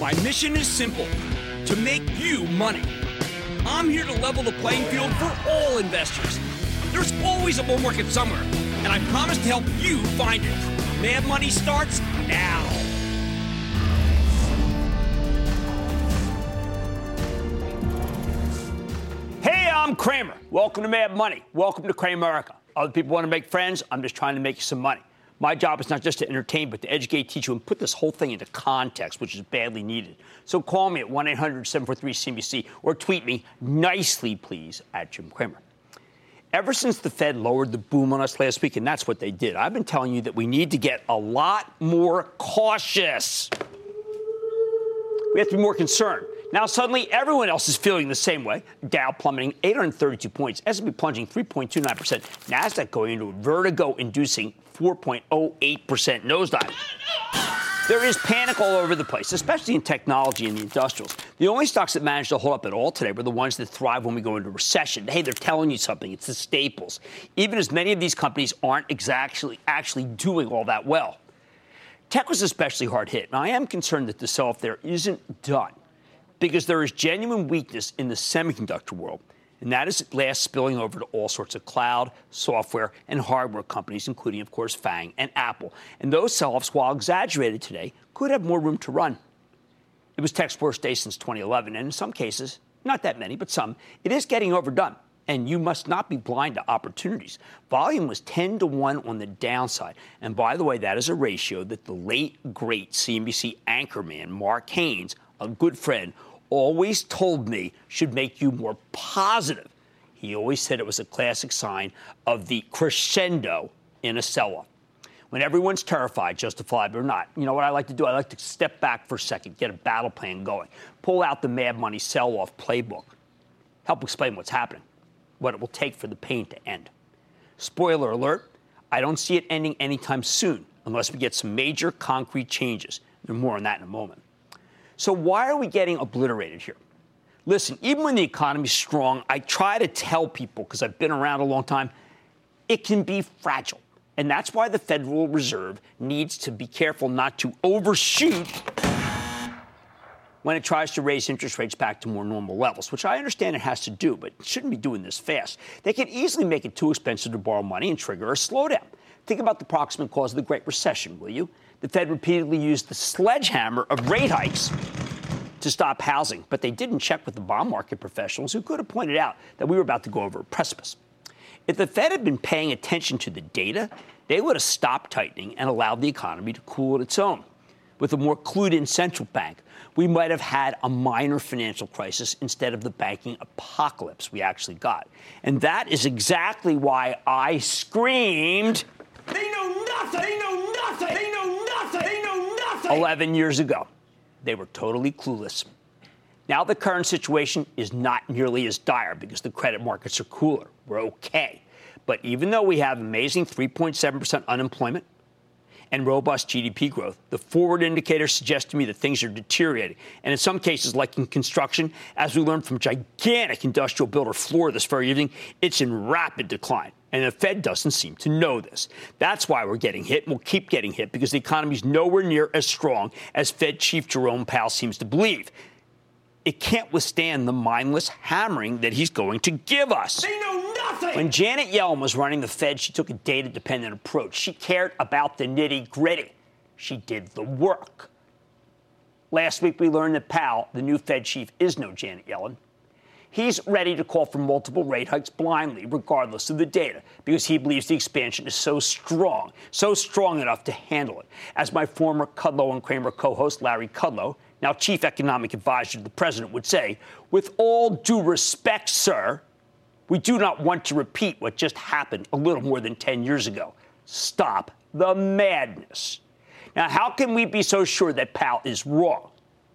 My mission is simple, to make you money. I'm here to level the playing field for all investors. There's always a bull market somewhere, and I promise to help you find it. Mad Money starts now. Hey, I'm Cramer. Welcome to Mad Money. Welcome to Cramerica. Other people want to make friends. I'm just trying to make you some money. My job is not just to entertain, but to educate, teach you, and put this whole thing into context, which is badly needed. So call me at 1-800-743-CNBC or tweet me nicely, please, at Jim Cramer. Ever since the Fed lowered the boom on us last week, and that's what they did, I've been telling you that we need to get a lot more cautious. We have to be more concerned. Now, suddenly, everyone else is feeling the same way. Dow plummeting 832 points, S&P plunging 3.29%, NASDAQ going into a vertigo-inducing 4.08% nosedive. There is panic all over the place, especially in technology and the industrials. The only stocks that managed to hold up at all today were the ones that thrive when we go into recession. Hey, they're telling you something. It's the staples. Even as many of these companies aren't actually doing all that well. Tech was especially hard hit, and I am concerned that the sell-off there isn't done, because there is genuine weakness in the semiconductor world, and that is at last spilling over to all sorts of cloud, software, and hardware companies, including, of course, FANG and Apple. And those sell-offs, while exaggerated today, could have more room to run. It was tech's worst day since 2011, and in some cases, not that many, but some, it is getting overdone. And you must not be blind to opportunities. Volume was 10-1 on the downside. And by the way, that is a ratio that the late, great CNBC anchorman, Mark Haynes, a good friend, always told me should make you more positive. He always said it was a classic sign of the crescendo in a sell-off. When everyone's terrified, justified or not, you know what I like to do? I like to step back for a second, get a battle plan going, pull out the Mad Money sell-off playbook, help explain what's happening, what it will take for the pain to end. Spoiler alert, I don't see it ending anytime soon unless we get some major concrete changes. There's more on that in a moment. So why are we getting obliterated here? Listen, even when the economy's strong, I try to tell people, because I've been around a long time, it can be fragile. And that's why the Federal Reserve needs to be careful not to overshoot when it tries to raise interest rates back to more normal levels, which I understand it has to do, but it shouldn't be doing this fast. They could easily make it too expensive to borrow money and trigger a slowdown. Think about the proximate cause of the Great Recession, will you? The Fed repeatedly used the sledgehammer of rate hikes to stop housing, but they didn't check with the bond market professionals who could have pointed out that we were about to go over a precipice. If the Fed had been paying attention to the data, they would have stopped tightening and allowed the economy to cool on its own. With a more clued-in central bank, we might have had a minor financial crisis instead of the banking apocalypse we actually got. And that is exactly why I screamed, "They know nothing! They know nothing! They know nothing! They know nothing!" 11 years ago. They were totally clueless. Now the current situation is not nearly as dire because the credit markets are cooler. We're okay. But even though we have amazing 3.7% unemployment and robust GDP growth, the forward indicators suggest to me that things are deteriorating. And in some cases, like in construction, as we learned from gigantic industrial builder Fluor this very evening, it's in rapid decline. And the Fed doesn't seem to know this. That's why we're getting hit, and we'll keep getting hit, because the economy is nowhere near as strong as Fed Chief Jerome Powell seems to believe. It can't withstand the mindless hammering that he's going to give us. They know nothing! When Janet Yellen was running the Fed, she took a data-dependent approach. She cared about the nitty-gritty. She did the work. Last week, we learned that Powell, the new Fed chief, is no Janet Yellen. He's ready to call for multiple rate hikes blindly, regardless of the data, because he believes the expansion is so strong enough to handle it. As my former Kudlow and Cramer co-host Larry Kudlow, now chief economic advisor to the president, would say, with all due respect, sir, we do not want to repeat what just happened a little more than 10 years ago. Stop the madness. Now, how can we be so sure that Powell is wrong?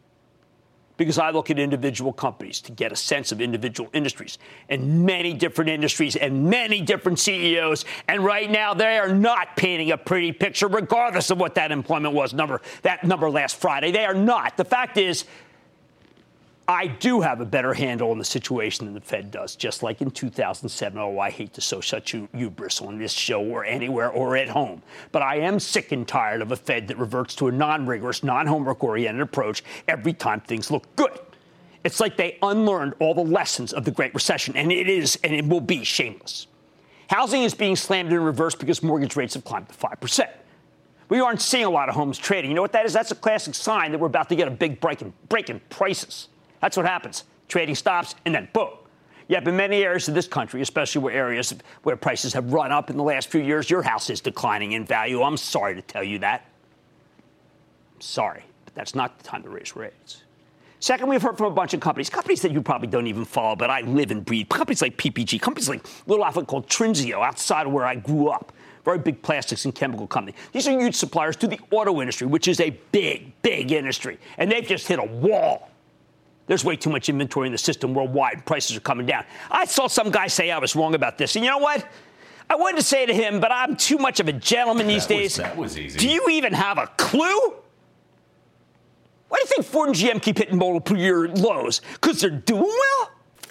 Because I look at individual companies to get a sense of individual industries and many different industries and many different CEOs. And right now, they are not painting a pretty picture, regardless of what that employment was that number last Friday. They are not. The fact is, I do have a better handle on the situation than the Fed does, just like in 2007. Oh, I hate to show such hubris on this show or anywhere or at home. But I am sick and tired of a Fed that reverts to a non-rigorous, non-homework-oriented approach every time things look good. It's like they unlearned all the lessons of the Great Recession, and it is and it will be shameless. Housing is being slammed in reverse because mortgage rates have climbed to 5%. We aren't seeing a lot of homes trading. You know what that is? That's a classic sign that we're about to get a big break in prices. That's what happens. Trading stops, and then boom. Yet in many areas of this country, especially where prices have run up in the last few years, your house is declining in value. I'm sorry to tell you that. Sorry, but that's not the time to raise rates. Second, we've heard from a bunch of companies that you probably don't even follow, but I live and breathe. Companies like PPG, companies like a little outfit called Trinzio outside of where I grew up. Very big plastics and chemical company. These are huge suppliers to the auto industry, which is a big, big industry. And they've just hit a wall. There's way too much inventory in the system worldwide. Prices are coming down. I saw some guy say I was wrong about this. And you know what? I wanted to say to him, but I'm too much of a gentleman these days. That was easy. Do you even have a clue? Why do you think Ford and GM keep hitting multiple-year lows? Because they're doing well?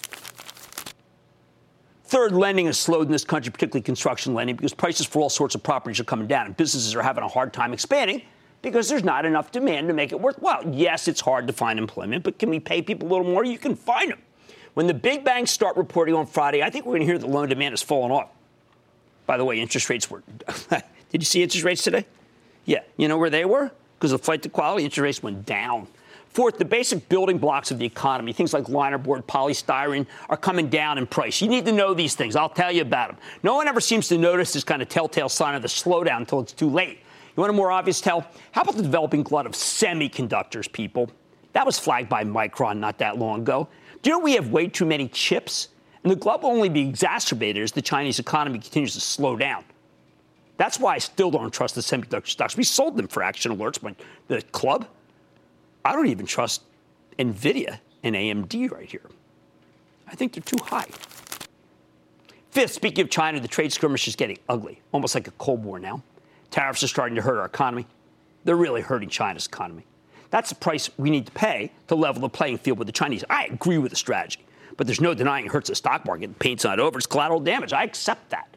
Third, lending has slowed in this country, particularly construction lending, because prices for all sorts of properties are coming down, and businesses are having a hard time expanding because there's not enough demand to make it worthwhile. Yes, it's hard to find employment, but can we pay people a little more? You can find them. When the big banks start reporting on Friday, I think we're going to hear that loan demand has fallen off. By the way, interest rates were – did you see interest rates today? Yeah. You know where they were? Because of flight to quality, interest rates went down. Fourth, the basic building blocks of the economy, things like linerboard, polystyrene, are coming down in price. You need to know these things. I'll tell you about them. No one ever seems to notice this kind of telltale sign of the slowdown until it's too late. You want a more obvious tell? How about the developing glut of semiconductors, people? That was flagged by Micron not that long ago. Do you know we have way too many chips? And the glut will only be exacerbated as the Chinese economy continues to slow down. That's why I still don't trust the semiconductor stocks. We sold them for action alerts when the club. I don't even trust NVIDIA and AMD right here. I think they're too high. Fifth, speaking of China, the trade skirmish is getting ugly, almost like a Cold War now. Tariffs are starting to hurt our economy. They're really hurting China's economy. That's the price we need to pay to level the playing field with the Chinese. I agree with the strategy, but there's no denying it hurts the stock market. The paint's not over. It's collateral damage. I accept that.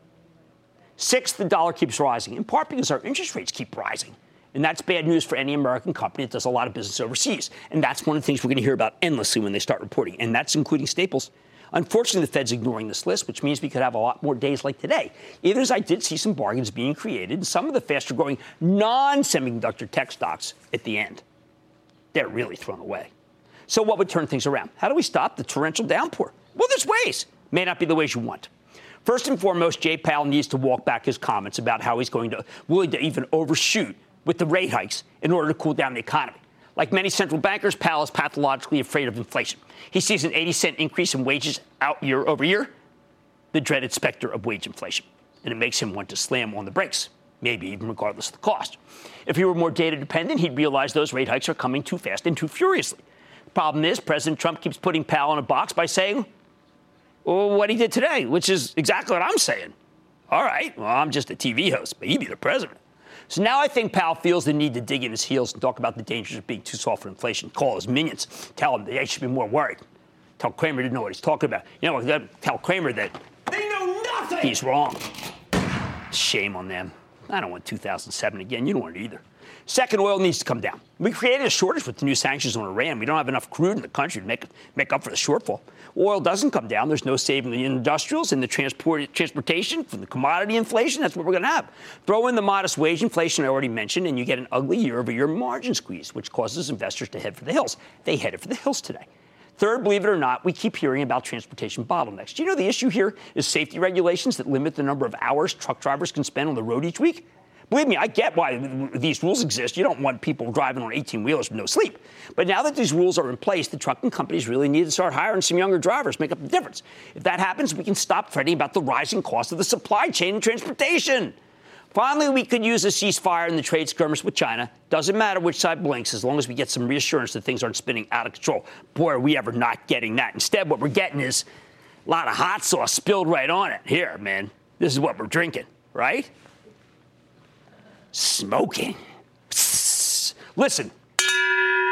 Sixth, the dollar keeps rising, in part because our interest rates keep rising. And that's bad news for any American company that does a lot of business overseas. And that's one of the things we're going to hear about endlessly when they start reporting. And that's including Staples. Unfortunately, the Fed's ignoring this list, which means we could have a lot more days like today. Even as I did see some bargains being created, and some of the faster-growing non-semiconductor tech stocks at the end. They're really thrown away. So what would turn things around? How do we stop the torrential downpour? Well, there's ways. May not be the ways you want. First and foremost, Jay Powell needs to walk back his comments about how he's willing to even overshoot with the rate hikes in order to cool down the economy. Like many central bankers, Powell is pathologically afraid of inflation. He sees an 80-cent increase in wages out year over year, the dreaded specter of wage inflation. And it makes him want to slam on the brakes, maybe even regardless of the cost. If he were more data-dependent, he'd realize those rate hikes are coming too fast and too furiously. The problem is President Trump keeps putting Powell in a box by saying, well, what he did today, which is exactly what I'm saying. All right, well, I'm just a TV host, but he'd be the president. So now I think Powell feels the need to dig in his heels and talk about the dangers of being too soft for inflation. Call his minions. Tell them they should be more worried. Tell Cramer didn't know what he's talking about. You know, tell Cramer that they know nothing. He's wrong. Shame on them. I don't want 2007 again. You don't want it either. Second, oil needs to come down. We created a shortage with the new sanctions on Iran. We don't have enough crude in the country to make up for the shortfall. Oil doesn't come down. There's no saving the industrials and the transportation from the commodity inflation. That's what we're going to have. Throw in the modest wage inflation I already mentioned, and you get an ugly year-over-year margin squeeze, which causes investors to head for the hills. They headed for the hills today. Third, believe it or not, we keep hearing about transportation bottlenecks. Do you know the issue here is safety regulations that limit the number of hours truck drivers can spend on the road each week? Believe me, I get why these rules exist. You don't want people driving on 18-wheelers with no sleep. But now that these rules are in place, the trucking companies really need to start hiring some younger drivers, make up the difference. If that happens, we can stop fretting about the rising cost of the supply chain and transportation. Finally, we could use a ceasefire in the trade skirmish with China. Doesn't matter which side blinks, as long as we get some reassurance that things aren't spinning out of control. Boy, are we ever not getting that. Instead, what we're getting is a lot of hot sauce spilled right on it. Here, man, this is what we're drinking, right? Smoking. Listen,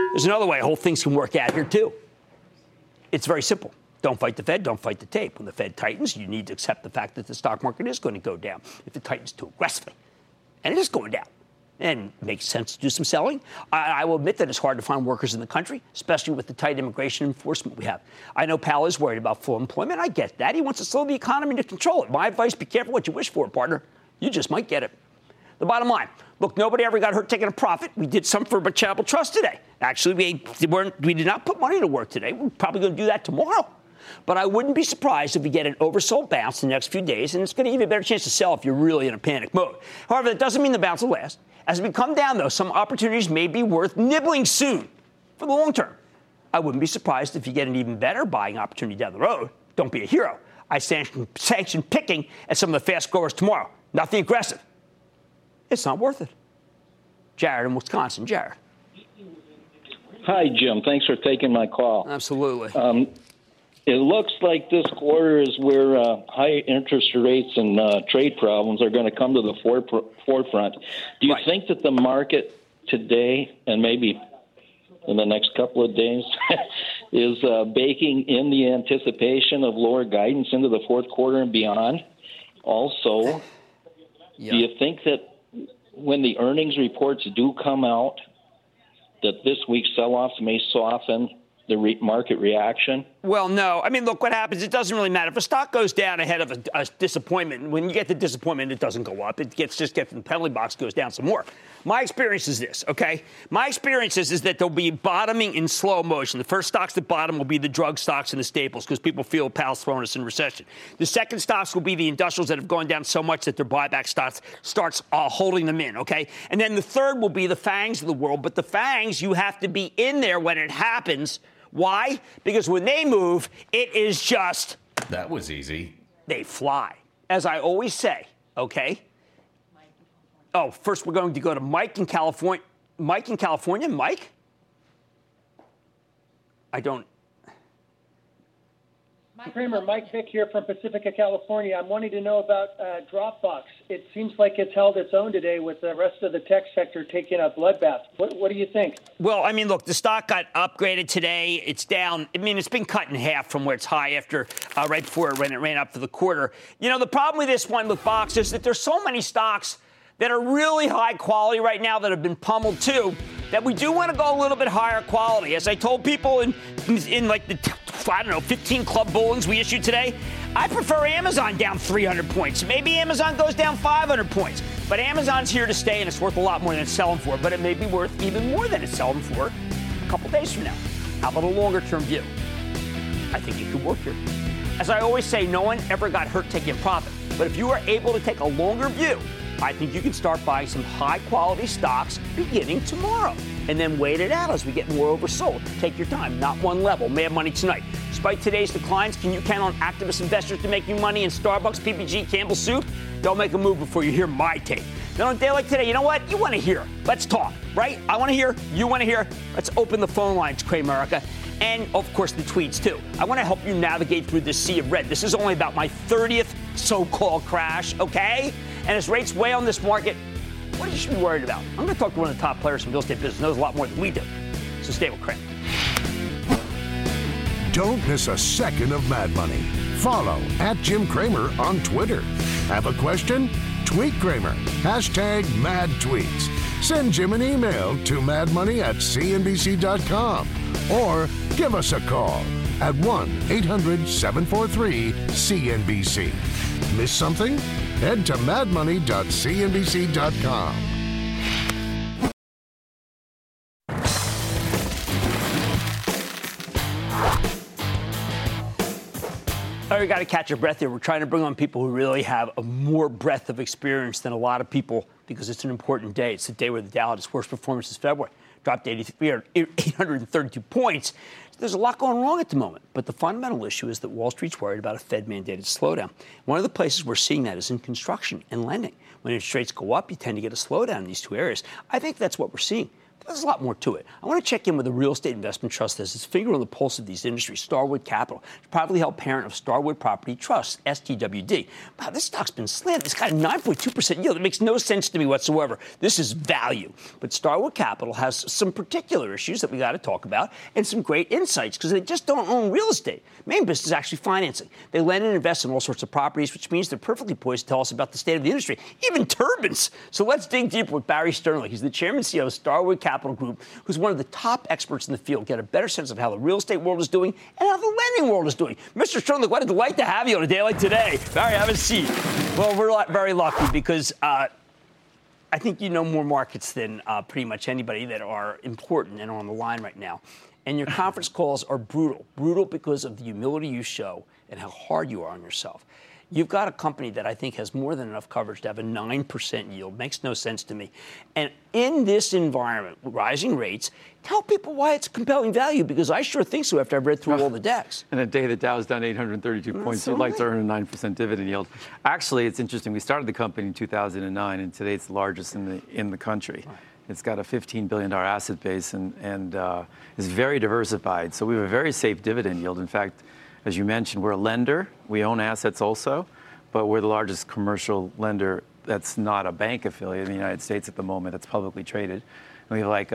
There's another way whole things can work out here, too. It's very simple. Don't fight the Fed, don't fight the tape. When the Fed tightens, you need to accept the fact that the stock market is going to go down if it tightens too aggressively. And it is going down. And it makes sense to do some selling. I will admit that it's hard to find workers in the country, especially with the tight immigration enforcement we have. I know Powell is worried about full employment. I get that. He wants to slow the economy to control it. My advice, be careful what you wish for, partner. You just might get it. The bottom line, look, nobody ever got hurt taking a profit. We did some for Charitable Trust today. Actually, we did not put money to work today. We're probably going to do that tomorrow. But I wouldn't be surprised if we get an oversold bounce in the next few days, and it's going to give you a better chance to sell if you're really in a panic mode. However, that doesn't mean the bounce will last. As we come down, though, some opportunities may be worth nibbling soon for the long term. I wouldn't be surprised if you get an even better buying opportunity down the road. Don't be a hero. I sanction picking at some of the fast growers tomorrow. Nothing aggressive. It's not worth it. Jared in Wisconsin. Jared. Hi, Jim. Thanks for taking my call. Absolutely. It looks like this quarter is where high interest rates and trade problems are going to come to the forefront. Do you think that the market today and maybe in the next couple of days is baking in the anticipation of lower guidance into the fourth quarter and beyond? Also, do you think that when the earnings reports do come out, that this week's sell-offs may soften the market reaction? Well, no. I mean, look, what happens, it doesn't really matter. If a stock goes down ahead of a disappointment, when you get the disappointment, it doesn't go up. It just gets in the penalty box, goes down some more. My experience is this, okay? My experience is that there'll be bottoming in slow motion. The first stocks that bottom will be the drug stocks and the staples because people feel Powell's throwing us in recession. The second stocks will be the industrials that have gone down so much that their buyback starts holding them in, okay? And then the third will be the FANGs of the world. But the FANGs, you have to be in there when it happens. Why? Because when they move, it is just... That was easy. They fly. As I always say, okay? Oh, first we're going to go to Mike in California. Mike in California? Mike? I don't... Cramer, Mike Vick here from Pacifica, California. I'm wanting to know about Dropbox. It seems like it's held its own today with the rest of the tech sector taking a bloodbath. What do you think? Well, I mean, look, the stock got upgraded today. It's down. I mean, it's been cut in half from where it's high after right before it ran up for the quarter. You know, the problem with this one with Box is that there's so many stocks that are really high quality right now that have been pummeled too, that we do want to go a little bit higher quality. As I told people in like the 15 club bulletins we issued today, I prefer Amazon down 300 points. Maybe Amazon goes down 500 points. But Amazon's here to stay, and it's worth a lot more than it's selling for. But it may be worth even more than it's selling for a couple days from now. How about a longer-term view? I think it could work here. As I always say, no one ever got hurt taking profit. But if you are able to take a longer view, I think you can start buying some high-quality stocks beginning tomorrow and then wait it out as we get more oversold. Take your time, not one level. Mad Money tonight. Despite today's declines, can you count on activist investors to make you money in Starbucks, PPG, Campbell Soup? Don't make a move before you hear my take. Then on a day like today, you know what? You want to hear. Let's talk, right? I want to hear. You want to hear. Let's open the phone lines, Cramerica. And, of course, the tweets, too. I want to help you navigate through this sea of red. This is only about my 30th so-called crash, okay? And as rates weigh on this market, what do you should be worried about? I'm going to talk to one of the top players in real estate business who knows a lot more than we do. So stay with Cramer. Don't miss a second of Mad Money. Follow @Jim Cramer on Twitter. Have a question? Tweet Cramer. #MadTweets. Send Jim an email to madmoney@cnbc.com or give us a call at 1-800-743-CNBC. Miss something? Head to madmoney.cnbc.com. Oh, you got to catch your breath here. We're trying to bring on people who really have a more breadth of experience than a lot of people because it's an important day. It's the day where the Dow had its worst performance since February. Dropped 832 points. So there's a lot going wrong at the moment. But the fundamental issue is that Wall Street's worried about a Fed-mandated slowdown. One of the places we're seeing that is in construction and lending. When interest rates go up, you tend to get a slowdown in these two areas. I think that's what we're seeing. There's a lot more to it. I want to check in with the Real Estate Investment Trust that has its finger on the pulse of these industries, Starwood Capital, privately held parent of Starwood Property Trust, STWD. Wow, this stock's been slanted. It's got a 9.2% yield. It makes no sense to me whatsoever. This is value. But Starwood Capital has some particular issues that we got to talk about and some great insights because they just don't own real estate. Main business is actually financing. They lend and invest in all sorts of properties, which means they're perfectly poised to tell us about the state of the industry, even turbines. So let's dig deeper with Barry Sternlicht. He's the chairman and CEO of Starwood Capital Group, who's one of the top experts in the field, get a better sense of how the real estate world is doing and how the lending world is doing. Mr. Sternlicht, what a delight to have you on a day like today. Barry, have a seat. Well, we're very lucky because I think you know more markets than pretty much anybody that are important and are on the line right now. And your conference calls are brutal because of the humility you show and how hard you are on yourself. You've got a company that I think has more than enough coverage to have a 9% yield. Makes no sense to me. And in this environment, rising rates, tell people why it's compelling value, because I sure think so after I've read through all the decks. And a day the Dow's down 832 points, you'd like to earn a 9% dividend yield. Actually, it's interesting. We started the company in 2009, and today it's the largest in the country. Right. It's got a $15 billion asset base and is very diversified. So we have a very safe dividend yield. In fact, as you mentioned, we're a lender. We own assets also, but we're the largest commercial lender that's not a bank affiliate in the United States at the moment that's publicly traded. And we have like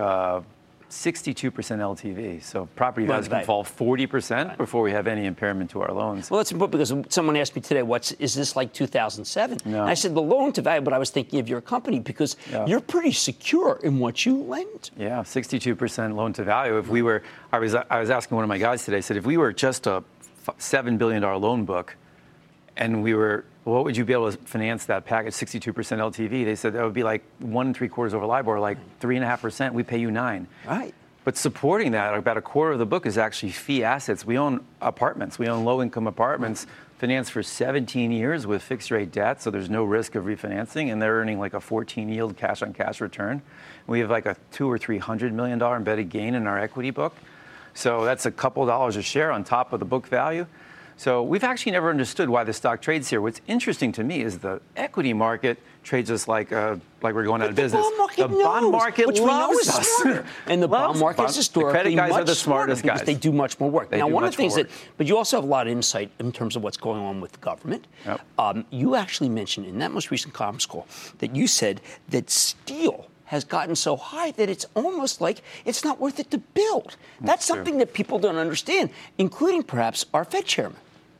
62% LTV. So property values can fall 40% before we have any impairment to our loans. Well, that's important because someone asked me today, is this like 2007? No. And I said the loan to value, but I was thinking of your company because you're pretty secure in what you lend. Yeah, 62% loan to value. If we were, I was asking one of my guys today, I said, if we were just a $7 billion loan book, and what would you be able to finance that package, 62% LTV? They said that would be like 1 3/4 over LIBOR, like 3.5%. We pay you 9%. Right. But supporting that, about a quarter of the book is actually fee assets. We own apartments. We own low-income apartments financed for 17 years with fixed-rate debt, so there's no risk of refinancing, and they're earning like a 14 yield cash-on-cash return. We have like a $200 or $300 million embedded gain in our equity book. So that's a couple dollars a share on top of the book value. So we've actually never understood why the stock trades here. What's interesting to me is the equity market trades us like we're going out of business. The bond market loves us. And the bond market is historically the credit guys much are the smartest because guys. they do much more work. Now, one of the things but you also have a lot of insight in terms of what's going on with the government. Yep. You actually mentioned in that most recent conference call that you said that steel has gotten so high that it's almost like it's not worth it to build. That's something that people don't understand, including perhaps our Fed chairman.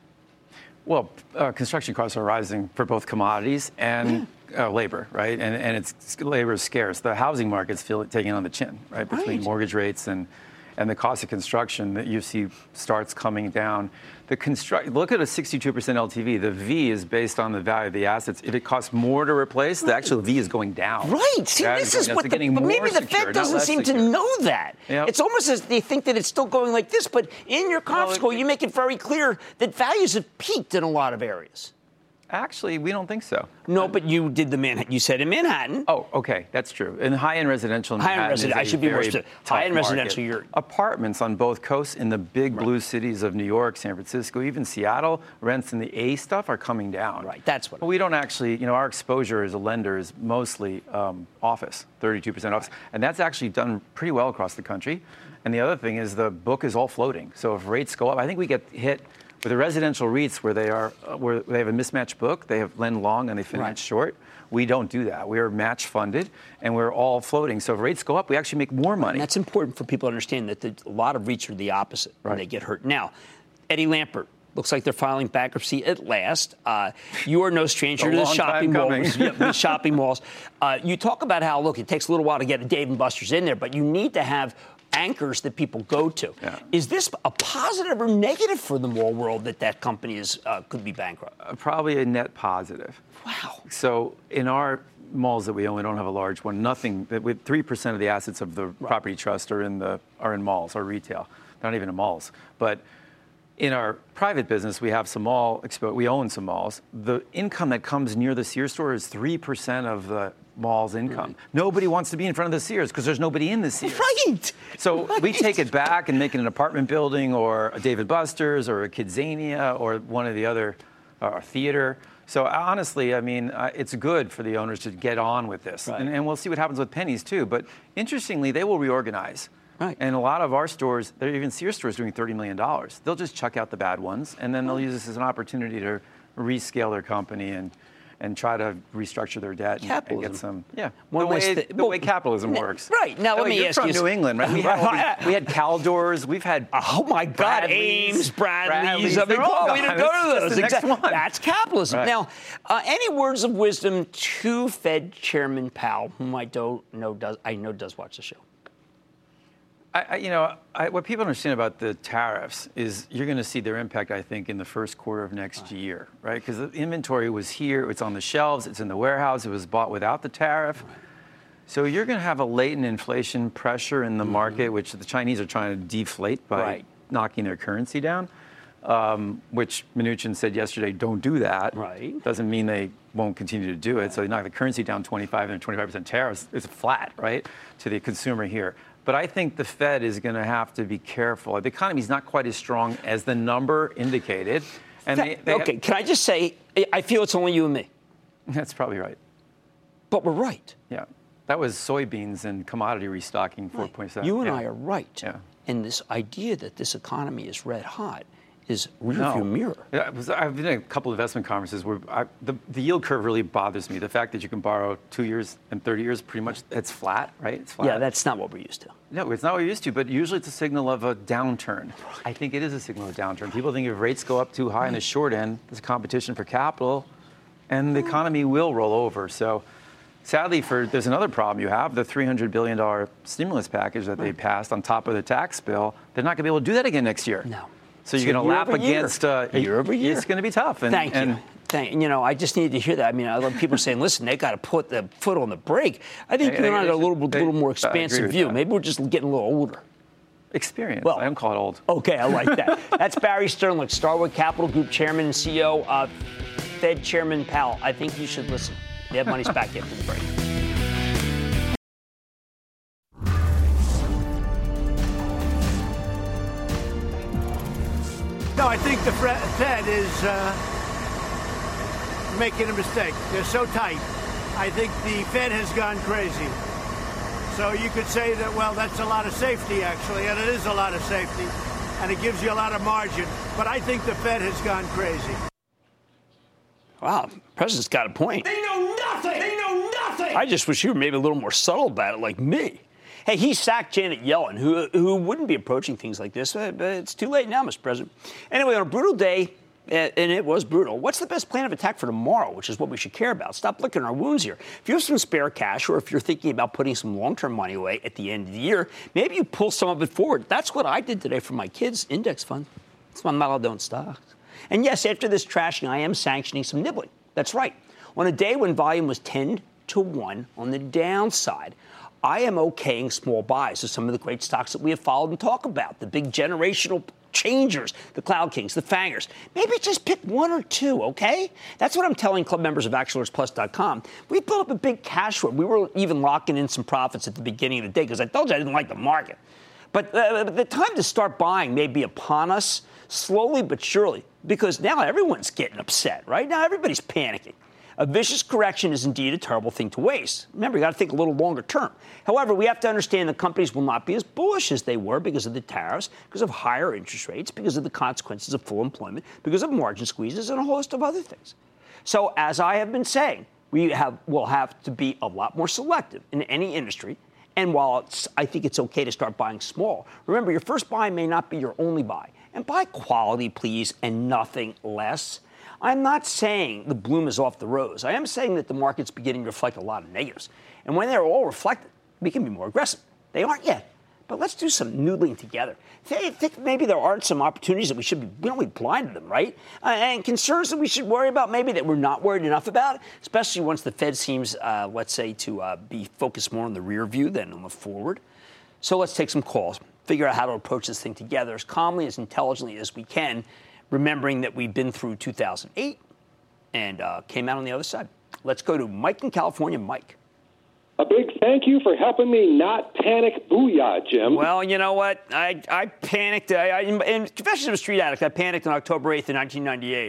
Well, construction costs are rising for both commodities and labor, right? And labor is scarce. The housing market's taking on the chin, right? Between mortgage rates and the cost of construction that you see starts coming down. Look at a 62% LTV. The V is based on the value of the assets. If it costs more to replace, the actual V is going down. Right. See, this is what but maybe the Fed doesn't seem to know that. Yep. It's almost as they think that it's still going like this, but in your conference call, you make it very clear that values have peaked in a lot of areas. Actually, we don't think so. No, but you did you said in Manhattan. Oh, okay, that's true. In high-end residential in Manhattan, I should be more specific. High-end residential, apartments on both coasts in the big blue cities of New York, San Francisco, even Seattle, rents in the A stuff are coming down. Right, that's what. But we don't actually, our exposure as a lender is mostly office, 32% office, and that's actually done pretty well across the country. And the other thing is the book is all floating. So if rates go up, I think we get hit. With the residential REITs, where they have a mismatched book, they have lend long and they finance short. We don't do that. We are match funded and we're all floating. So if rates go up, we actually make more money. And that's important for people to understand that a lot of REITs are the opposite when they get hurt. Now, Eddie Lampert. Looks like they're filing bankruptcy at last. You are no stranger to the shopping malls. The shopping malls. You talk about how, look, it takes a little while to get a Dave & Buster's in there, but you need to have anchors that people go to. Yeah. Is this a positive or negative for the mall world that company could be bankrupt? Probably a net positive. Wow. So in our malls that we own, we don't have a large one. With 3% of the assets of the property trust are in malls or retail. They're not even in malls. But in our private business, we have we own some malls. The income that comes near the Sears store is 3% of the mall's income. Right. Nobody wants to be in front of the Sears because there's nobody in the Sears. Right. So we take it back and make it an apartment building or a Dave & Buster's or a Kidzania or one of the other theater. So honestly, I mean, it's good for the owners to get on with this. Right. And we'll see what happens with Penny's too. But interestingly, they will reorganize. Right. And a lot of our stores, even Sears stores, doing $30 million. They'll just chuck out the bad ones, and then they'll use this as an opportunity to rescale their company and try to restructure their debt and get some. Yeah, the way capitalism works. Right. Now, let me ask you. You're from New England, right? We had Caldors. We've had. Oh, my God. Ames, Bradleys. They're all we didn't go to those. Exactly. That's capitalism. Right. Now, any words of wisdom to Fed Chairman Powell, whom I know does watch the show? What people understand about the tariffs is you're going to see their impact, I think, in the first quarter of next year, right? Because the inventory was here, it's on the shelves, it's in the warehouse, it was bought without the tariff. Right. So you're going to have a latent inflation pressure in the market, which the Chinese are trying to deflate by knocking their currency down, which Mnuchin said yesterday, don't do that. Right. Doesn't mean they won't continue to do it. Right. So they knock the currency down 25 and 25% tariffs. It's flat, right, to the consumer here. But I think the Fed is going to have to be careful. The economy is not quite as strong as the number indicated. And can I just say, I feel it's only you and me. That's probably right. But we're right. Yeah. That was soybeans and commodity restocking, 4.7. You and I are right. Yeah. And this idea that this economy is red hot is rearview mirror. Yeah, I've been in a couple of investment conferences where the yield curve really bothers me. The fact that you can borrow 2 years and 30 years, pretty much, it's flat, right? It's flat. Yeah, that's not what we're used to. No, it's not what we're used to, but usually it's a signal of a downturn. I think it is a signal of a downturn. People think if rates go up too high in the short end, there's competition for capital, and the economy will roll over. So sadly, there's another problem you have, the $300 billion stimulus package that they passed on top of the tax bill. They're not going to be able to do that again next year. No. So you're going to lap against year over year. It's going to be tough. Thank you. I just needed to hear that. I mean, I love people saying, "Listen, they got to put the foot on the brake." I think you and I got a little more expansive view. Maybe we're just getting a little older. Experience. Well, I don't call it old. Okay, I like that. That's Barry Sternlicht, Starwood Capital Group Chairman and CEO of Fed Chairman Powell. I think you should listen. They have money's back after the break. No, I think the Fed is making a mistake. They're so tight. I think the Fed has gone crazy. So you could say that, well, that's a lot of safety, actually, and it is a lot of safety, and it gives you a lot of margin. But I think the Fed has gone crazy. Wow, the president's got a point. They know nothing! They know nothing! I just wish you were maybe a little more subtle about it, like me. Hey, he sacked Janet Yellen, who wouldn't be approaching things like this, but it's too late now, Mr. President. Anyway, on a brutal day, and it was brutal, what's the best plan of attack for tomorrow, which is what we should care about? Stop licking our wounds here. If you have some spare cash, or if you're thinking about putting some long-term money away at the end of the year, maybe you pull some of it forward. That's what I did today for my kids' index fund. That's my Maladone stocks. And yes, after this trashing, I am sanctioning some nibbling. That's right. On a day when volume was 10 to 1 on the downside, I am okaying small buys of some of the great stocks that we have followed and talked about, the big generational changers, the Cloud Kings, the Fangers. Maybe just pick one or two, okay? That's what I'm telling club members of ActionAlertsPlus.com. We built up a big cash flow. We were even locking in some profits at the beginning of the day because I told you I didn't like the market. But the time to start buying may be upon us, slowly but surely, because now everyone's getting upset, right? Now everybody's panicking. A vicious correction is indeed a terrible thing to waste. Remember, you got to think a little longer term. However, we have to understand that companies will not be as bullish as they were because of the tariffs, because of higher interest rates, because of the consequences of full employment, because of margin squeezes, and a host of other things. So, as I have been saying, we'll have to be a lot more selective in any industry. And while I think it's okay to start buying small, remember, your first buy may not be your only buy. And buy quality, please, and nothing less. I'm not saying the bloom is off the rose. I am saying that the market's beginning to reflect a lot of negatives. And when they're all reflected, we can be more aggressive. They aren't yet. But let's do some noodling together. I think maybe there aren't some opportunities that we don't be blind to them, right? And concerns that we should worry about, maybe that we're not worried enough about, especially once the Fed seems, let's say, to be focused more on the rear view than on the forward. So let's take some calls, figure out how to approach this thing together as calmly, as intelligently as we can, remembering that we've been through 2008 and came out on the other side. Let's go to Mike in California. Mike. A big thank you for helping me not panic. Booyah, Jim. Well, you know what? I panicked. In Confessions of a Street Addict, I panicked on October 8th of 1998.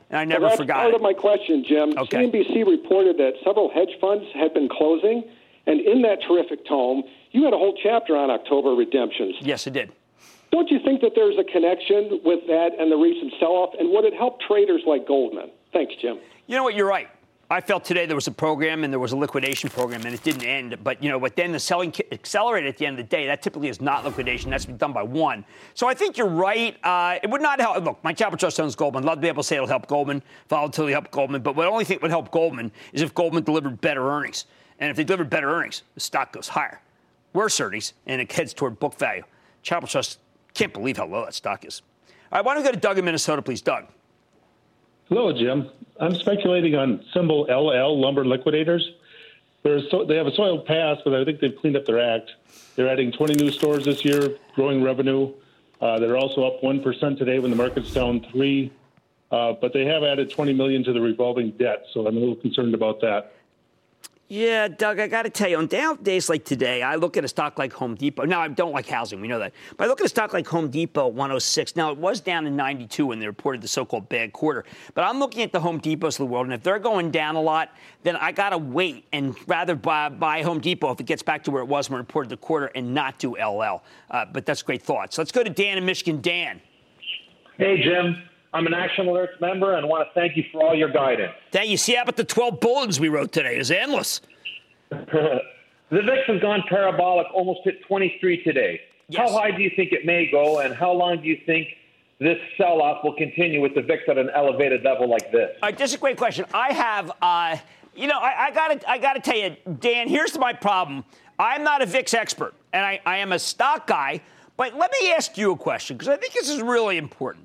and I never that's forgot part it. of my question, Jim. Okay. CNBC reported that several hedge funds had been closing, and in that terrific tome, you had a whole chapter on October redemptions. Yes, it did. Don't you think that there's a connection with that and the recent sell-off, and would it help traders like Goldman? Thanks, Jim. You know what? You're right. I felt today there was a program and there was a liquidation program and it didn't end. But, but then the selling accelerated at the end of the day. That typically is not liquidation. That's been done by one. So I think you're right. It would not help. Look, my Capital Trust owns Goldman. I'd love to be able to say it'll help Goldman. Volatility help Goldman. But what I only think would help Goldman is if Goldman delivered better earnings. And if they delivered better earnings, the stock goes higher. Worse earnings, and it heads toward book value. Capital Trust can't believe how low that stock is. All right, why don't we go to Doug in Minnesota, please, Doug? Hello, Jim. I'm speculating on symbol LL, Lumber Liquidators. They have a soiled past, but I think they've cleaned up their act. They're adding 20 new stores this year, growing revenue. They're also up 1% today when the market's down 3%. But they have added $20 million to the revolving debt, so I'm a little concerned about that. Yeah, Doug, I got to tell you, on down days like today, I look at a stock like Home Depot. Now, I don't like housing. We know that. But I look at a stock like Home Depot, 106. Now, it was down in 92 when they reported the so-called bad quarter. But I'm looking at the Home Depots of the world, and if they're going down a lot, then I got to wait and rather buy Home Depot if it gets back to where it was when it reported the quarter and not do LL. But that's great thoughts. Let's go to Dan in Michigan. Dan. Hey, Jim. I'm an Action Alerts member and want to thank you for all your guidance. Thank you. See how about the 12 bulletins we wrote today? It was endless. The VIX has gone parabolic, almost hit 23 today. Yes. How high do you think it may go, and how long do you think this sell-off will continue with the VIX at an elevated level like this? This is a great question. I have, I gotta tell you, Dan, here's my problem. I'm not a VIX expert, and I am a stock guy, but let me ask you a question, because I think this is really important.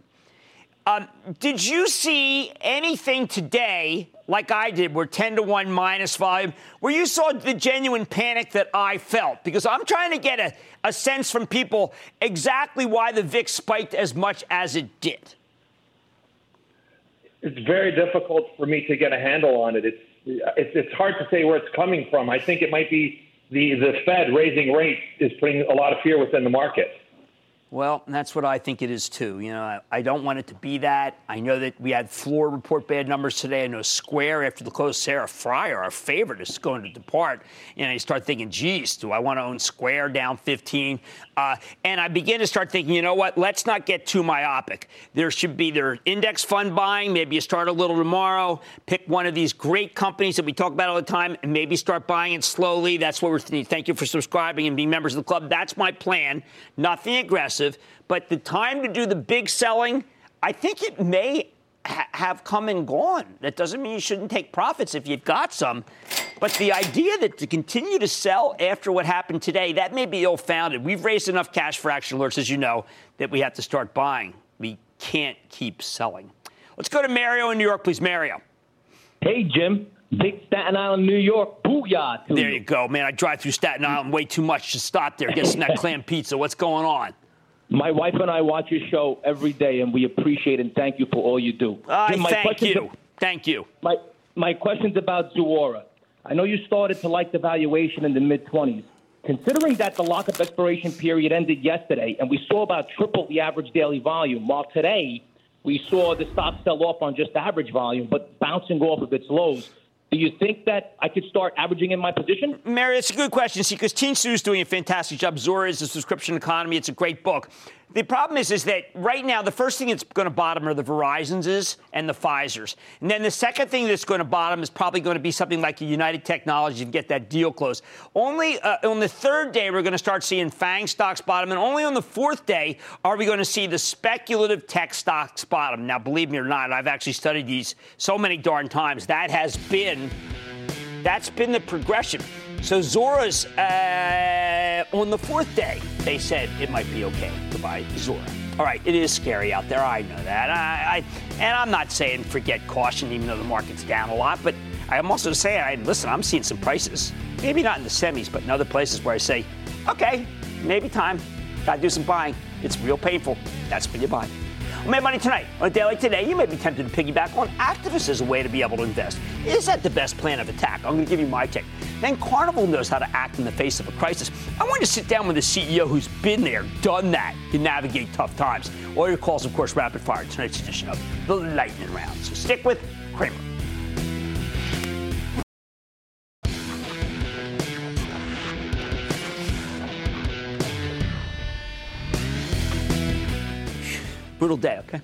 Did you see anything today, like I did, where 10-1 minus volume, where you saw the genuine panic that I felt? Because I'm trying to get a sense from people exactly why the VIX spiked as much as it did. It's very difficult for me to get a handle on it. It's hard to say where it's coming from. I think it might be the Fed raising rates is putting a lot of fear within the market. Well, that's what I think it is, too. I don't want it to be that. I know that we had Floor report bad numbers today. I know Square, after the close, Sarah Fryer, our favorite, is going to depart. You start thinking, geez, do I want to own Square down 15? And I begin to start thinking, you know what, let's not get too myopic. There should be their index fund buying. Maybe you start a little tomorrow, pick one of these great companies that we talk about all the time, and maybe start buying it slowly. That's what we're thinking. Thank you for subscribing and being members of the club. That's my plan. Nothing aggressive. But the time to do the big selling, I think it may have come and gone. That doesn't mean you shouldn't take profits if you've got some. But the idea that to continue to sell after what happened today, that may be ill-founded. We've raised enough cash for Action Alerts, as you know, that we have to start buying. We can't keep selling. Let's go to Mario in New York, please. Mario. Hey, Jim. Big Staten Island, New York. Booyah to There you go, man. I drive through Staten Island way too much to stop there. Get some that clam pizza. What's going on? My wife and I watch your show every day, and we appreciate and thank you for all you do. Thank you. My question's about Zuora. I know you started to like the valuation in the mid-20s. Considering that the lockup expiration period ended yesterday, and we saw about triple the average daily volume, while today we saw the stock sell off on just average volume, but bouncing off of its lows, do you think that I could start averaging in my position? Mary, it's a good question. See, because Teen Sue's doing a fantastic job. Zuora is a subscription economy. It's a great book. The problem is that right now, the first thing that's going to bottom are the Verizons and the Pfizers. And then the second thing that's going to bottom is probably going to be something like a United Technologies to get that deal closed. Only on the third day, we're going to start seeing FANG stocks bottom. And only on the fourth day are we going to see the speculative tech stocks bottom. Now, believe me or not, I've actually studied these so many darn times. That's been the progression. So Zuora's on the fourth day, they said it might be okay to buy Zuora. All right, it is scary out there. I know that. And I'm not saying forget caution, even though the market's down a lot. But I'm also saying, listen, I'm seeing some prices, maybe not in the semis, but in other places where I say, okay, maybe time. Got to do some buying. It's real painful. That's when you buy. On Mad Money tonight, on a day like today, you may be tempted to piggyback on activists as a way to be able to invest. Is that the best plan of attack? I'm going to give you my take. then Carnival knows how to act in the face of a crisis. I want to sit down with a CEO who's been there, done that, can navigate tough times. All your calls, of course, rapid fire, tonight's edition of the Lightning Round. So stick with Cramer. Brutal day, okay?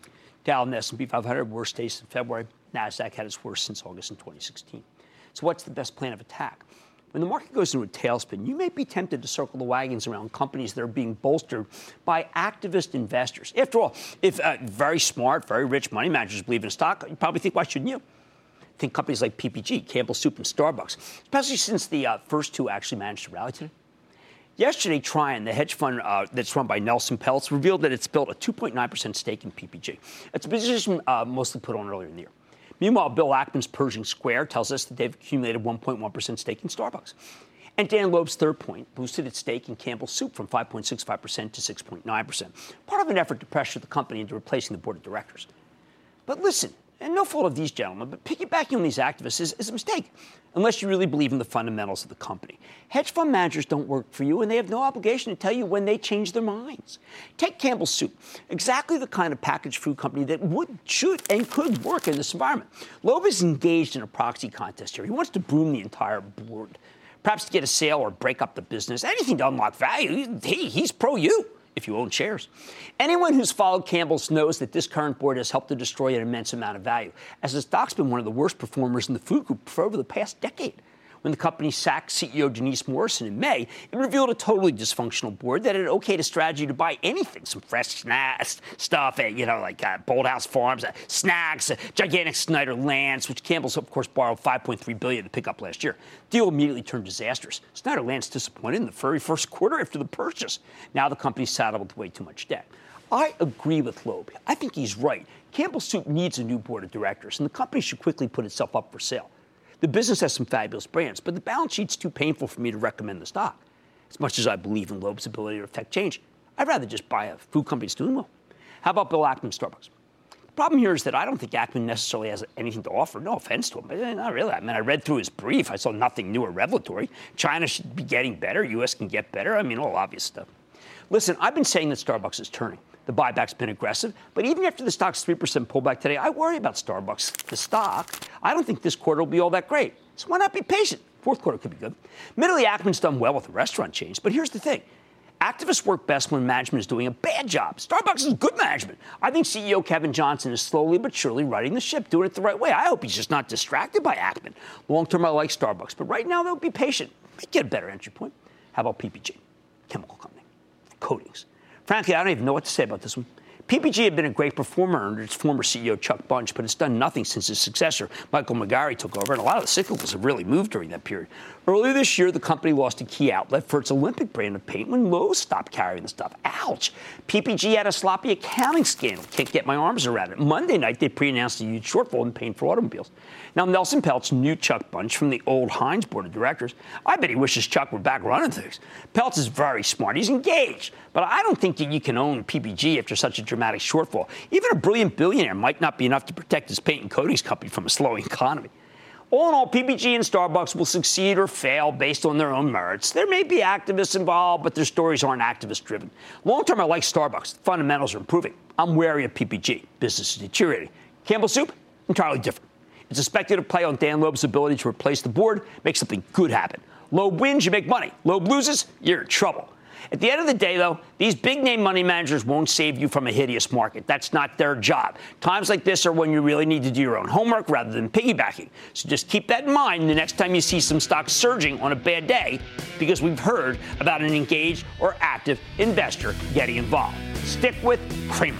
Dow and S&P 500, worst days in February. NASDAQ had its worst since August in 2016. So what's the best plan of attack? When the market goes into a tailspin, you may be tempted to circle the wagons around companies that are being bolstered by activist investors. After all, if very smart, very rich money managers believe in a stock, you probably think, why shouldn't you? Think companies like PPG, Campbell Soup, and Starbucks, especially since the first two actually managed to rally today. Yesterday, Trian, the hedge fund that's run by Nelson Peltz, revealed that it's built a 2.9% stake in PPG. It's a position mostly put on earlier in the year. Meanwhile, Bill Ackman's Pershing Square tells us that they've accumulated 1.1% stake in Starbucks. And Dan Loeb's third point boosted its stake in Campbell Soup from 5.65% to 6.9%, part of an effort to pressure the company into replacing the board of directors. But listen, and no fault of these gentlemen, but piggybacking on these activists is a mistake, unless you really believe in the fundamentals of the company. Hedge fund managers don't work for you, and they have no obligation to tell you when they change their minds. Take Campbell Soup, exactly the kind of packaged food company that would, should, and could work in this environment. Loeb is engaged in a proxy contest here. He wants to broom the entire board, perhaps to get a sale or break up the business, anything to unlock value. He's pro-you, if you own shares. Anyone who's followed Campbell's knows that this current board has helped to destroy an immense amount of value, as the stock's been one of the worst performers in the food group for over the past decade. When the company sacked CEO Denise Morrison in May, it revealed a totally dysfunctional board that had okayed a strategy to buy anything, some fresh snacks, stuff, like Bolthouse Farms, snacks, gigantic Snyder Lance, which Campbell's, of course, borrowed $5.3 billion to pick up last year. The deal immediately turned disastrous. Snyder Lance disappointed in the very first quarter after the purchase. Now the company's saddled with way too much debt. I agree with Loeb. I think he's right. Campbell Soup needs a new board of directors, and the company should quickly put itself up for sale. The business has some fabulous brands, but the balance sheet's too painful for me to recommend the stock. As much as I believe in Loeb's ability to affect change, I'd rather just buy a food company that's doing well. How about Bill Ackman, Starbucks? The problem here is that I don't think Ackman necessarily has anything to offer. No offense to him, but not really. I mean, I read through his brief. I saw nothing new or revelatory. China should be getting better. U.S. can get better. I mean, all obvious stuff. Listen, I've been saying that Starbucks is turning. The buyback's been aggressive, but even after the stock's 3% pullback today, I worry about Starbucks, the stock. I don't think this quarter will be all that great. So why not be patient? Fourth quarter could be good. Admittedly, Ackman's done well with the restaurant chains, but here's the thing. Activists work best when management is doing a bad job. Starbucks is good management. I think CEO Kevin Johnson is slowly but surely righting the ship, doing it the right way. I hope he's just not distracted by Ackman. Long term, I like Starbucks, but right now, they'll be patient. Might get a better entry point. How about PPG? Chemical company. Coatings. Frankly, I don't even know what to say about this one. PPG had been a great performer under its former CEO, Chuck Bunch, but it's done nothing since his successor, Michael McGarry, took over, and a lot of the cyclicals have really moved during that period. Earlier this year, the company lost a key outlet for its Olympic brand of paint when Lowe's stopped carrying the stuff. Ouch. PPG had a sloppy accounting scandal. Can't get my arms around it. Monday night, they pre-announced a huge shortfall in paint for automobiles. Now, Nelson Peltz knew Chuck Bunch from the old Heinz board of directors. I bet he wishes Chuck were back running things. Peltz is very smart. He's engaged. But I don't think that you can own PPG after such a dramatic shortfall. Even a brilliant billionaire might not be enough to protect his paint and coatings company from a slowing economy. All in all, PPG and Starbucks will succeed or fail based on their own merits. There may be activists involved, but their stories aren't activist-driven. Long-term, I like Starbucks. The fundamentals are improving. I'm wary of PPG. Business is deteriorating. Campbell Soup, entirely different. It's a speculative play on Dan Loeb's ability to replace the board, make something good happen. Loeb wins, you make money. Loeb loses, you're in trouble. At the end of the day, though, these big-name money managers won't save you from a hideous market. That's not their job. Times like this are when you really need to do your own homework rather than piggybacking. So just keep that in mind the next time you see some stocks surging on a bad day, because we've heard about an engaged or active investor getting involved. Stick with Cramer.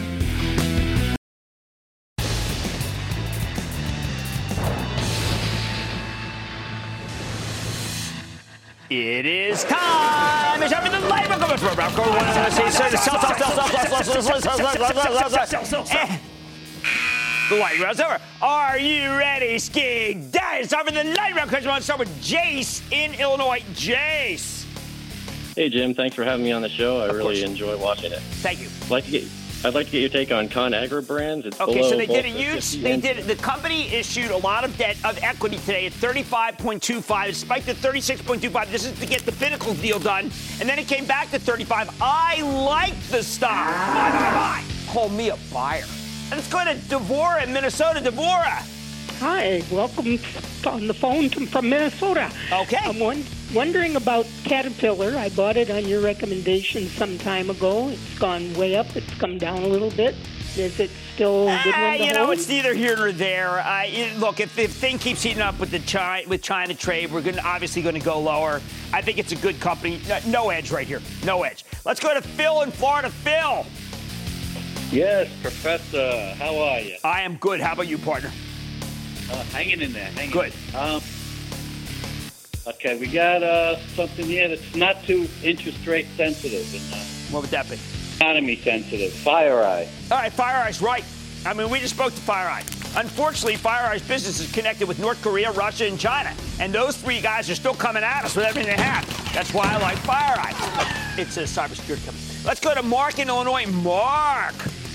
It is time. It's time for the light round. The light round's over. Are you ready, skiing? It's time for the light round. I want to start with Jace in Illinois. Jace. Hey, Jim. Thanks for having me on the show. I really enjoy watching it. Thank you. I'd like to I'd like to get your take on ConAgra Brands. It's okay, below so they both did a huge. The company issued a lot of debt of equity today at 35.25. It spiked to 36.25. This is to get the Pinnacle deal done, and then it came back to 35. I like the stock. Buy. Call me a buyer. Let's go to Devora in Minnesota. Devora. Hi, welcome on the phone from Minnesota. Okay. I'm wondering about Caterpillar. I bought it on your recommendation some time ago. It's gone way up. It's come down a little bit. Is it still a good one to You know, hold? it's neither here nor there. Look, if the thing keeps heating up with China trade, we're obviously going to go lower. I think it's a good company. No edge right here. No edge. Let's go to Phil in Florida. Phil. Yes, Professor. How are you? I am good. How about you, partner? Hanging in there. Good. Okay, we got something here that's not too interest rate sensitive. And, what would that be? Economy sensitive. FireEye. All right, FireEye's right. I mean, we just spoke to FireEye. Unfortunately, FireEye's business is connected with North Korea, Russia, and China. And those three guys are still coming at us with everything they have. That's why I like FireEye. It's a cybersecurity company. Let's go to Mark in Illinois. Mark.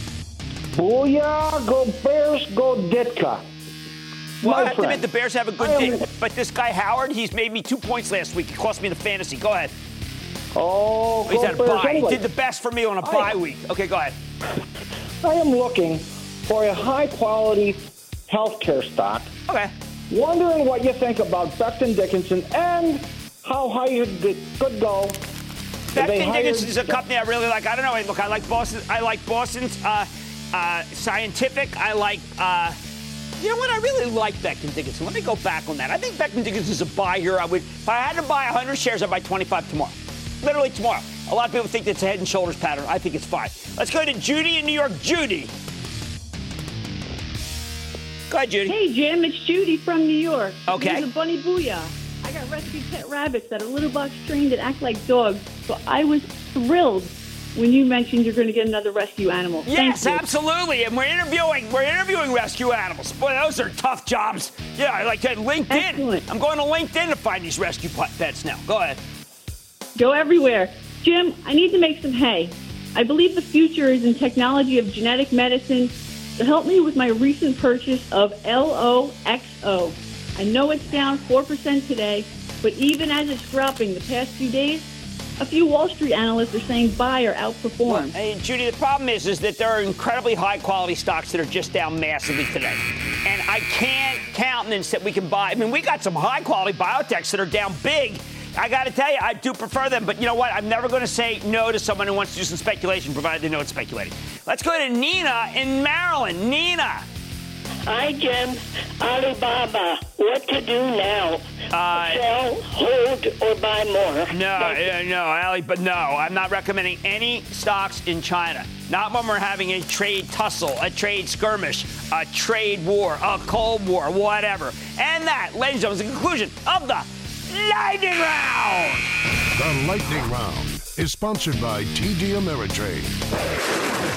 Booyah, go Bears, go Ditka. Well, I have to admit, the Bears have a good day. But this guy, Howard, he's made me 2 points last week. It cost me the fantasy. Go ahead. Oh, he's had a bye. Anyway. He did the best for me on a bye week. Okay, go ahead. I am looking for a high-quality healthcare stock. Okay. Wondering what you think about Becton Dickinson and how high it could go. Becton Dickinson is a company I really like. I don't know. Look, I like Boston. I like Boston's Scientific. I like. You know what? I really like Becton Dickinson. Let me go back on that. I think Becton Dickinson is a buy here. If I had to buy 100 shares, I'd buy 25 tomorrow. Literally tomorrow. A lot of people think it's a head and shoulders pattern. I think it's fine. Let's go to Judy in New York. Judy. Go ahead, Judy. Hey, Jim. It's Judy from New York. Okay. There's a bunny booyah. I got rescue pet rabbits that are litter box trained that act like dogs. So I was thrilled when you mentioned you're going to get another rescue animal. Yes, absolutely. And we're interviewing rescue animals. Boy, those are tough jobs. Yeah, like LinkedIn. Excellent. I'm going to LinkedIn to find these rescue pets now. Go ahead. Go everywhere. Jim, I need to make some hay. I believe the future is in technology of genetic medicine. So help me with my recent purchase of LOXO. I know it's down 4% today, but even as it's dropping the past few days, a few Wall Street analysts are saying buy or outperform. Well, hey, Judy, the problem is that there are incredibly high-quality stocks that are just down massively today. And I can't countenance that we can buy. I mean, we got some high-quality biotechs that are down big. I got to tell you, I do prefer them. But you know what? I'm never going to say no to someone who wants to do some speculation, provided they know it's speculating. Let's go to Nina in Maryland. Nina. Hi, Jim. Alibaba. What to do now? Sell, hold, or buy more? But no, I'm not recommending any stocks in China. Not when we're having a trade tussle, a trade skirmish, a trade war, a Cold War, whatever. And that, ladies and gentlemen, is the conclusion of the Lightning Round. The Lightning Round is sponsored by TD Ameritrade.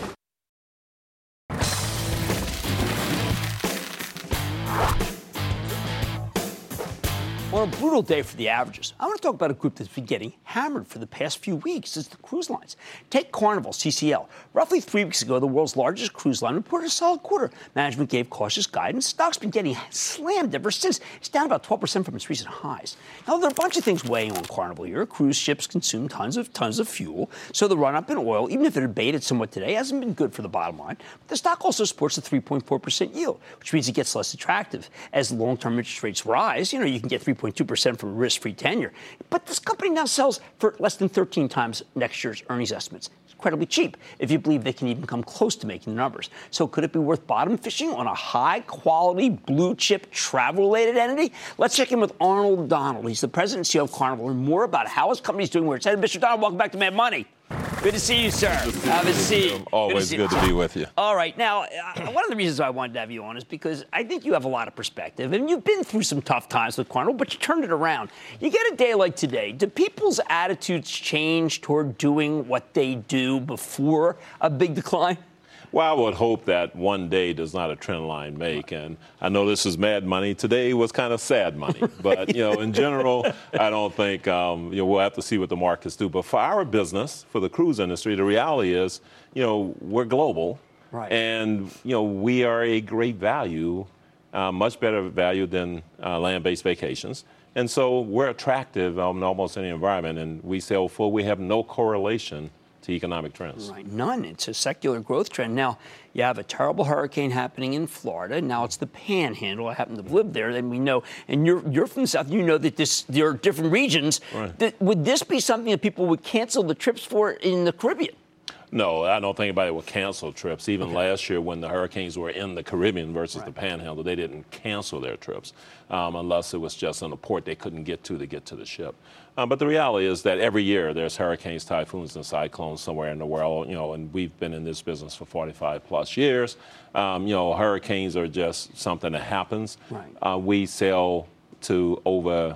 On a brutal day for the averages, I want to talk about a group that's been getting hammered for the past few weeks. It's the cruise lines. Take Carnival, CCL. Roughly 3 weeks ago, the world's largest cruise line reported a solid quarter. Management gave cautious guidance. Stock's been getting slammed ever since. It's down about 12% from its recent highs. Now, there are a bunch of things weighing on Carnival here. Cruise ships consume tons of fuel, so the run-up in oil, even if it abated somewhat today, hasn't been good for the bottom line. But the stock also supports a 3.4% yield, which means it gets less attractive. As long-term interest rates rise, you can get 3.2% from a risk-free tenure. But this company now sells for less than 13 times next year's earnings estimates. It's incredibly cheap if you believe they can even come close to making the numbers. So could it be worth bottom fishing on a high-quality, blue-chip, travel-related entity? Let's check in with Arnold Donald. He's the president and CEO of Carnival, and more about how his company's doing where it's headed. Mr. Donald, welcome back to Mad Money. Good to see you, sir. Have a seat. Always good to be with you. All right. Now, one of the reasons I wanted to have you on is because I think you have a lot of perspective, and you've been through some tough times with Carnival, but you turned it around. You get a day like today. Do people's attitudes change toward doing what they do before a big decline? Well, I would hope that one day does not a trend line make. And I know this is mad money. Today was kind of sad money. But, in general, I don't think, we'll have to see what the markets do. But for our business, for the cruise industry, the reality is, we're global. Right. And, we are a great value, much better value than land-based vacations. And so we're attractive in almost any environment. And we sail full. We have no correlation to economic trends. Right, none. It's a secular growth trend. Now, you have a terrible hurricane happening in Florida. Now it's the Panhandle. I happen to live there, and we know. And you're from the South. You know that there are different regions. Right. Would this be something that people would cancel the trips for in the Caribbean? No, I don't think anybody would cancel trips. Even last year when the hurricanes were in the Caribbean versus the Panhandle, they didn't cancel their trips unless it was just in a port they couldn't get to get to the ship. But the reality is that every year there's hurricanes, typhoons, and cyclones somewhere in the world, and we've been in this business for 45 plus years. Hurricanes are just something that happens. Right. We sail to over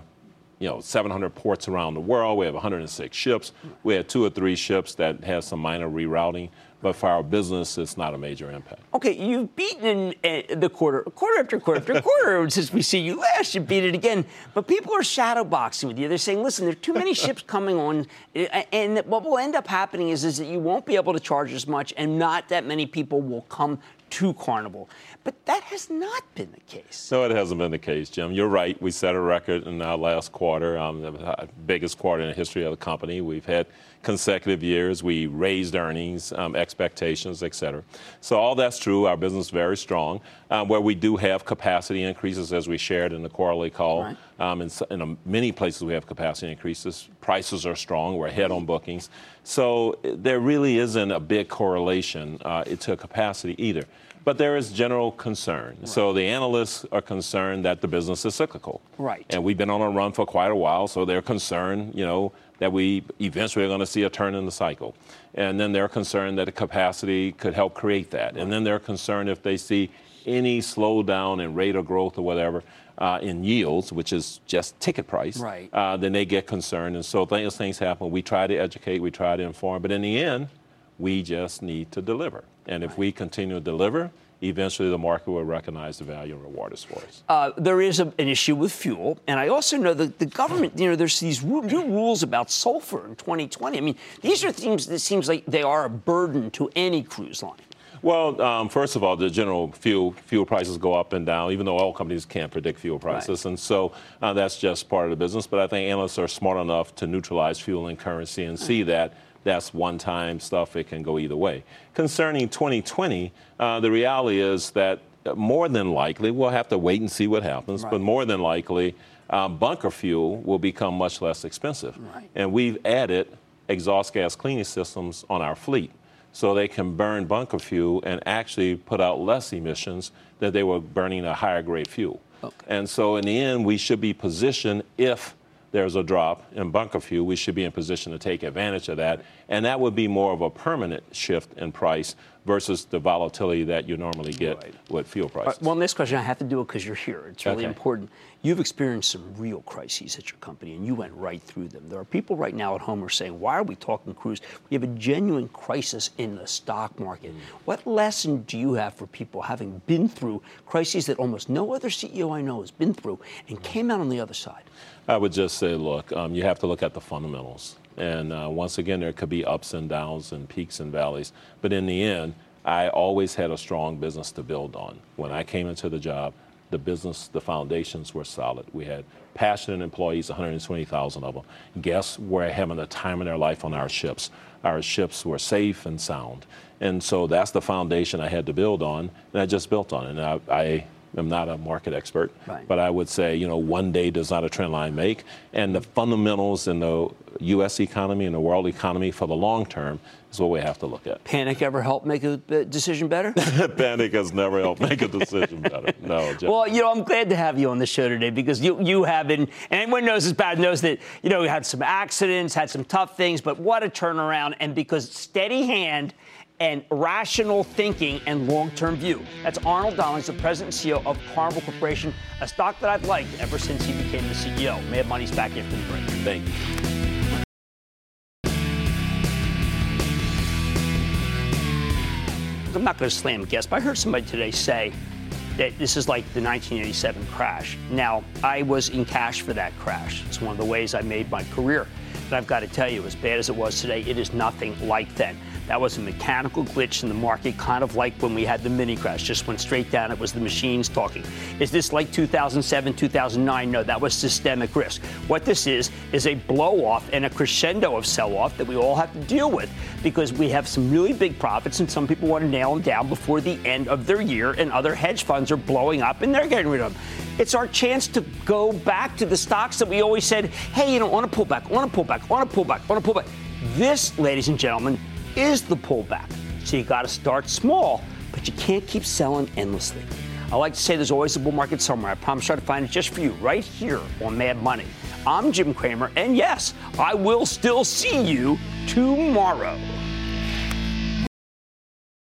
700 ports around the world. We have 106 ships. We had 2 or 3 ships that had some minor rerouting. But for our business, it's not a major impact. Okay, you've beaten the quarter after quarter since we see you last. You beat it again. But people are shadowboxing with you. They're saying, listen, there are too many ships coming on. And what will end up happening is that you won't be able to charge as much and not that many people will come to Carnival. But that has not been the case. No, it hasn't been the case, Jim. You're right. We set a record in our last quarter, the biggest quarter in the history of the company. We've had consecutive years. We raised earnings, expectations, et cetera. So all that's true. Our business is very strong. Where we do have capacity increases, as we shared in the quarterly call. Right. In many places we have capacity increases. Prices are strong. We're ahead on bookings. So there really isn't a big correlation to capacity either. But there is general concern. Right. So the analysts are concerned that the business is cyclical. Right. And we've been on a run for quite a while, so they're concerned, that we eventually are going to see a turn in the cycle. And then they're concerned that the capacity could help create that. Right. And then they're concerned if they see any slowdown in rate of growth or whatever in yields, which is just ticket price, right. Then they get concerned. And so as things happen, we try to educate, we try to inform. But in the end, we just need to deliver. And if we continue to deliver, eventually the market will recognize the value and reward us for us. There is an issue with fuel. And I also know that the government, there's these new rules about sulfur in 2020. I mean, these are things that seems like they are a burden to any cruise line. Well, first of all, the general fuel prices go up and down, even though oil companies can't predict fuel prices. Right. And so that's just part of the business. But I think analysts are smart enough to neutralize fuel and currency and see that that's one-time stuff. It can go either way. Concerning 2020, the reality is that more than likely, we'll have to wait and see what happens, right. But more than likely, bunker fuel will become much less expensive. Right. And we've added exhaust gas cleaning systems on our fleet so they can burn bunker fuel and actually put out less emissions than they were burning a higher grade fuel. Okay. And so in the end, we should be positioned if there's a drop in bunker fuel, we should be in position to take advantage of that. And that would be more of a permanent shift in price versus the volatility that you normally get with fuel prices. One last question. I have to do it because you're here. It's really important. You've experienced some real crises at your company, and you went right through them. There are people right now at home who are saying, why are we talking cruise? We have a genuine crisis in the stock market. What lesson do you have for people having been through crises that almost no other CEO I know has been through and came out on the other side? I would just say, look, you have to look at the fundamentals. And once again, there could be ups and downs and peaks and valleys. But in the end, I always had a strong business to build on. When I came into the job, the business, the foundations were solid. We had passionate employees, 120,000 of them. Guests were having the time of their life on our ships. Our ships were safe and sound. And so that's the foundation I had to build on, and I just built on it. And I am not a market expert, but I would say, one day does not a trend line make. And the fundamentals in the U.S. economy and the world economy for the long term is what we have to look at. Panic ever help make a decision better? Panic has never helped make a decision better. No, Jeff. Well, I'm glad to have you on the show today because you have been, and anyone knows this bad knows that, you had some accidents, had some tough things, but what a turnaround. And because steady hand and rational thinking and long-term view. That's Arnold Donald, the president and CEO of Carnival Corporation, a stock that I've liked ever since he became the CEO. Mad Money's back after the break. Thank you. I'm not going to slam guests, but I heard somebody today say that this is like the 1987 crash. Now, I was in cash for that crash. It's one of the ways I made my career. And I've got to tell you, as bad as it was today, it is nothing like then. That was a mechanical glitch in the market, kind of like when we had the mini crash. Just went straight down. It was the machines talking. Is this like 2007, 2009? No, that was systemic risk. What this is a blow-off and a crescendo of sell-off that we all have to deal with because we have some really big profits and some people want to nail them down before the end of their year, and other hedge funds are blowing up and they're getting rid of them. It's our chance to go back to the stocks that we always said, hey, I want to pull back, I want to pull back, I want to pull back, I want to pull back. This, ladies and gentlemen, is the pullback. So you got to start small, but you can't keep selling endlessly. I like to say there's always a bull market somewhere. I promise I'll find it just for you right here on Mad Money. I'm Jim Cramer, and yes, I will still see you tomorrow.